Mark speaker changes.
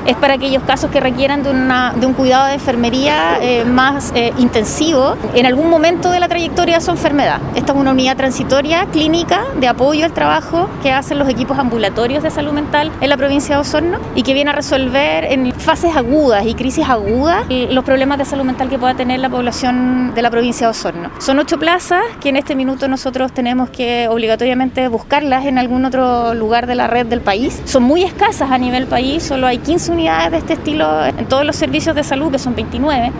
Speaker 1: es para aquellos casos que requieran de un cuidado de enfermería más intensivo en algún momento de la trayectoria de su enfermedad. Esta es una unidad transitoria clínica de apoyo al trabajo que hacen los equipos ambulatorios de salud mental en la provincia de Osorno y que viene a resolver en fases agudas y crisis agudas los problemas de salud mental que pueda tener la población de la provincia de Osorno. Son 8 plazas que en este minuto nosotros tenemos que obligatoriamente buscarlas en algún otro lugar de la red del país. Son muy escasas a nivel país, solo hay 15 unidades de este estilo en todos los servicios de salud, que son 29.